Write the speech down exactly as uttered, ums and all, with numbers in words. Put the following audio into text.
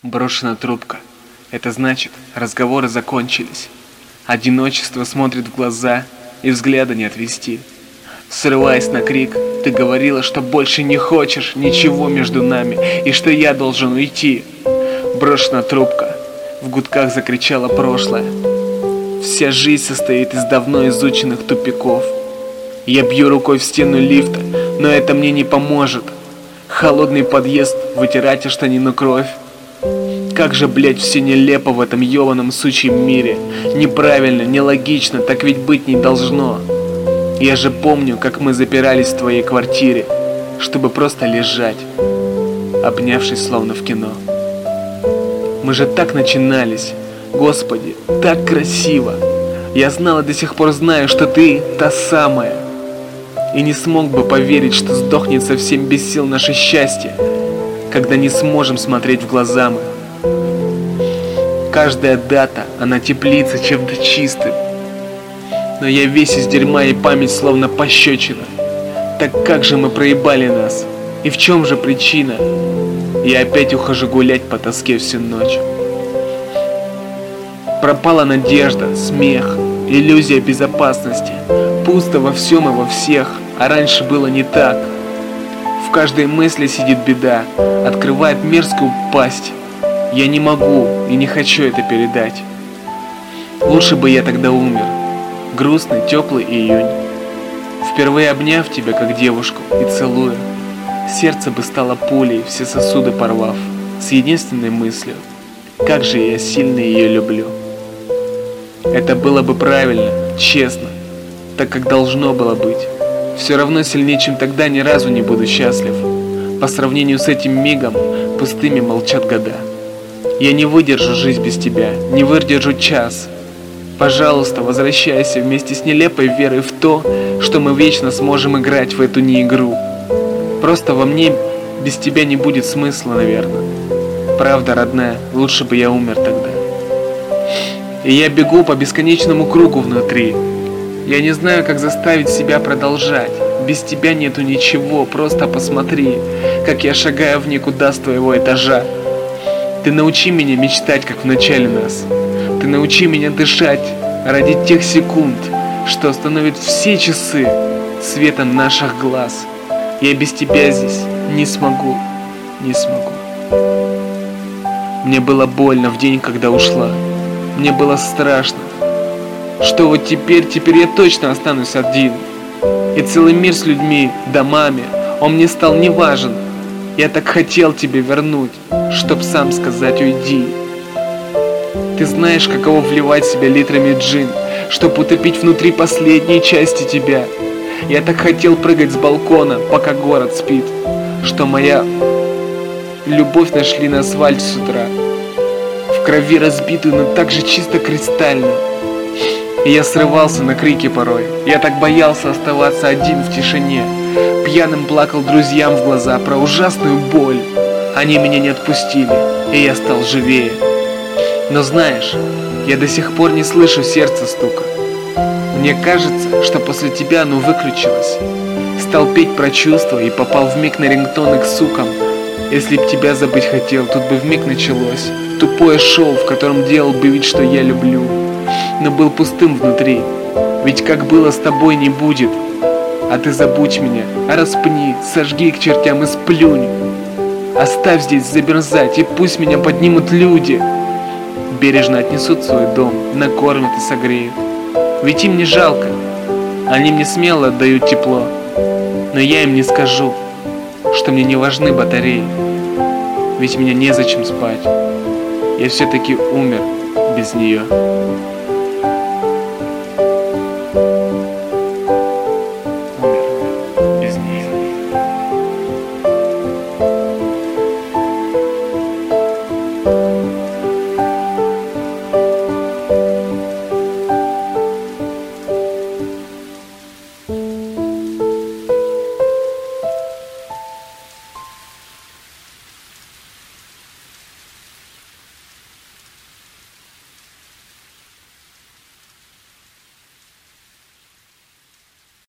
Брошена трубка. Это значит, разговоры закончились. Одиночество смотрит в глаза, и взгляда не отвести. Срываясь на крик, ты говорила, что больше не хочешь ничего между нами, и что я должен уйти. Брошена трубка. В гудках закричало прошлое. Вся жизнь состоит из давно изученных тупиков. Я бью рукой в стену лифта, но это мне не поможет. Холодный подъезд, вытирать о штанину кровь. Как же, блять, все нелепо в этом ёбаном сучьем мире. Неправильно, нелогично, так ведь быть не должно. Я же помню, как мы запирались в твоей квартире, чтобы просто лежать, обнявшись словно в кино. Мы же так начинались. Господи, так красиво. Я знал и до сих пор знаю, что ты та самая. И не смог бы поверить, что сдохнет совсем без сил наше счастье, когда не сможем смотреть в глаза мы. Каждая дата, она теплится чем-то чистым. Но я весь из дерьма, и память словно пощечина. Так как же мы проебали нас? И в чем же причина? Я опять ухожу гулять по тоске всю ночь. Пропала надежда, смех, иллюзия безопасности. Пусто во всем и во всех, а раньше было не так. В каждой мысли сидит беда, открывает мерзкую пасть. Я не могу и не хочу это передать. Лучше бы я тогда умер. Грустный, теплый июнь. Впервые обняв тебя как девушку и целуя, сердце бы стало пулей, все сосуды порвав, с единственной мыслью: как же я сильно ее люблю. Это было бы правильно, честно, так как должно было быть. Все равно сильнее, чем тогда, ни разу не буду счастлив. По сравнению с этим мигом, пустыми молчат года. Я не выдержу жизнь без тебя, не выдержу час. Пожалуйста, возвращайся вместе с нелепой верой в то, что мы вечно сможем играть в эту не игру. Просто во мне без тебя не будет смысла, наверное. Правда, родная, лучше бы я умер тогда. И я бегу по бесконечному кругу внутри. Я не знаю, как заставить себя продолжать. Без тебя нету ничего, просто посмотри, как я шагаю в никуда с твоего этажа. Ты научи меня мечтать, как в начале нас. Ты научи меня дышать ради тех секунд, что остановит все часы светом наших глаз. Я без тебя здесь не смогу, не смогу. Мне было больно в день, когда ушла. Мне было страшно, что вот теперь, теперь я точно останусь один. И целый мир с людьми, домами, он мне стал не важен. Я так хотел тебе вернуть, чтоб сам сказать уйди. Ты знаешь, каково вливать в себя литрами джин, чтоб утопить внутри последние части тебя. Я так хотел прыгать с балкона, пока город спит, что моя любовь нашли на асфальте с утра, в крови разбитую, но так же чисто кристально. И я срывался на крики порой. Я так боялся оставаться один в тишине. Пьяным плакал друзьям в глаза про ужасную боль. Они меня не отпустили, и я стал живее. Но знаешь, я до сих пор не слышу сердца стука. Мне кажется, что после тебя оно выключилось. Стал петь про чувства и попал вмиг на рингтоны к сукам. Если б тебя забыть хотел, тут бы вмиг началось тупое шоу, в котором делал бы вид, что я люблю, но был пустым внутри. Ведь как было с тобой, не будет. А ты забудь меня, распни, сожги к чертям и сплюнь. Оставь здесь замерзать, и пусть меня поднимут люди. Бережно отнесут в свой дом, накормят и согреют. Ведь им не жалко, они мне смело отдают тепло. Но я им не скажу, что мне не важны батареи. Ведь мне незачем спать. Я все-таки умер без нее.